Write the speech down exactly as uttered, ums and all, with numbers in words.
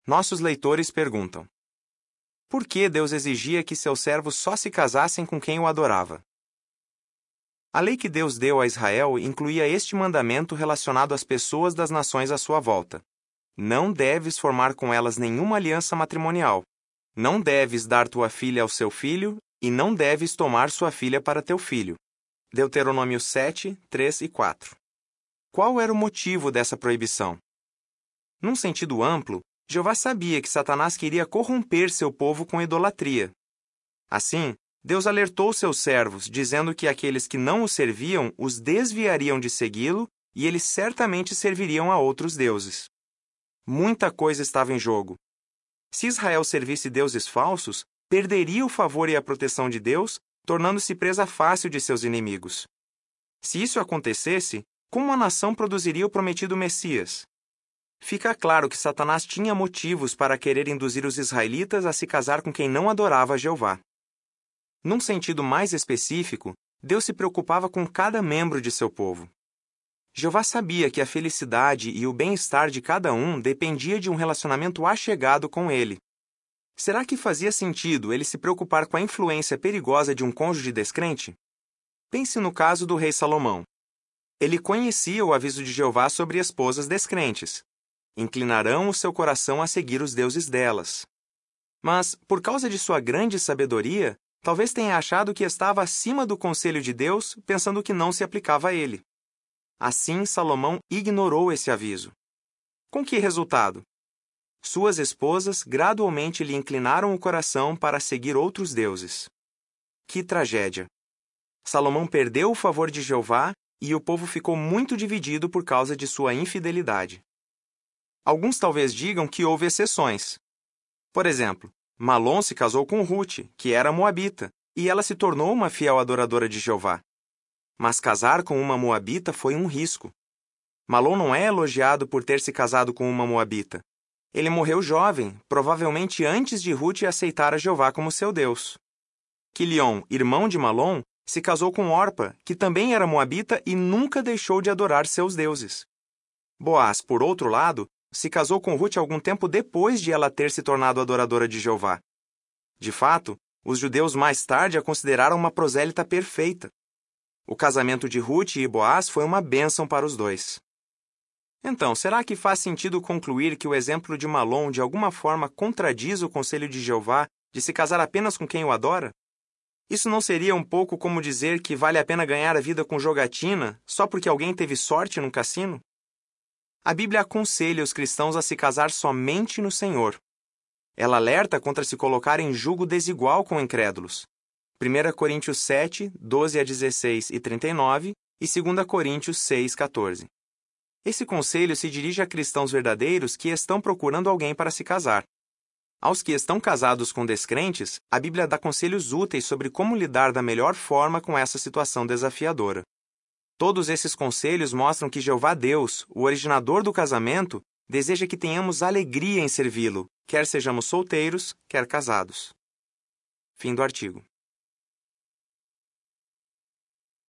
Nossos leitores perguntam: por que Deus exigia que seus servos só se casassem com quem o adorava? A lei que Deus deu a Israel incluía este mandamento relacionado às pessoas das nações à sua volta: não deves formar com elas nenhuma aliança matrimonial, não deves dar tua filha ao seu filho e não deves tomar sua filha para teu filho. Deuteronômio sete, três e quatro. Qual era o motivo dessa proibição? Num sentido amplo, Jeová sabia que Satanás queria corromper seu povo com idolatria. Assim, Deus alertou seus servos, dizendo que aqueles que não o serviam os desviariam de segui-lo e eles certamente serviriam a outros deuses. Muita coisa estava em jogo. Se Israel servisse deuses falsos, perderia o favor e a proteção de Deus, tornando-se presa fácil de seus inimigos. Se isso acontecesse, como a nação produziria o prometido Messias? Fica claro que Satanás tinha motivos para querer induzir os israelitas a se casar com quem não adorava a Jeová. Num sentido mais específico, Deus se preocupava com cada membro de seu povo. Jeová sabia que a felicidade e o bem-estar de cada um dependia de um relacionamento achegado com ele. Será que fazia sentido ele se preocupar com a influência perigosa de um cônjuge descrente? Pense no caso do rei Salomão. Ele conhecia o aviso de Jeová sobre esposas descrentes. Inclinarão o seu coração a seguir os deuses delas. Mas, por causa de sua grande sabedoria, talvez tenha achado que estava acima do conselho de Deus, pensando que não se aplicava a ele. Assim, Salomão ignorou esse aviso. Com que resultado? Suas esposas gradualmente lhe inclinaram o coração para seguir outros deuses. Que tragédia! Salomão perdeu o favor de Jeová e o povo ficou muito dividido por causa de sua infidelidade. Alguns talvez digam que houve exceções. Por exemplo, Malom se casou com Ruth, que era moabita, e ela se tornou uma fiel adoradora de Jeová. Mas casar com uma moabita foi um risco. Malom não é elogiado por ter se casado com uma moabita. Ele morreu jovem, provavelmente antes de Ruth aceitar a Jeová como seu Deus. Quilion, irmão de Malom, se casou com Orpa, que também era moabita e nunca deixou de adorar seus deuses. Boaz, por outro lado, se casou com Ruth algum tempo depois de ela ter se tornado adoradora de Jeová. De fato, os judeus mais tarde a consideraram uma prosélita perfeita. O casamento de Ruth e Boaz foi uma bênção para os dois. Então, será que faz sentido concluir que o exemplo de Malom de alguma forma contradiz o conselho de Jeová de se casar apenas com quem o adora? Isso não seria um pouco como dizer que vale a pena ganhar a vida com jogatina só porque alguém teve sorte num cassino? A Bíblia aconselha os cristãos a se casar somente no Senhor. Ela alerta contra se colocar em julgo desigual com incrédulos. primeira Coríntios sete, doze a dezesseis e trinta e nove e segunda Coríntios seis, quatorze. Esse conselho se dirige a cristãos verdadeiros que estão procurando alguém para se casar. Aos que estão casados com descrentes, a Bíblia dá conselhos úteis sobre como lidar da melhor forma com essa situação desafiadora. Todos esses conselhos mostram que Jeová Deus, o originador do casamento, deseja que tenhamos alegria em servi-lo, quer sejamos solteiros, quer casados. Fim do artigo.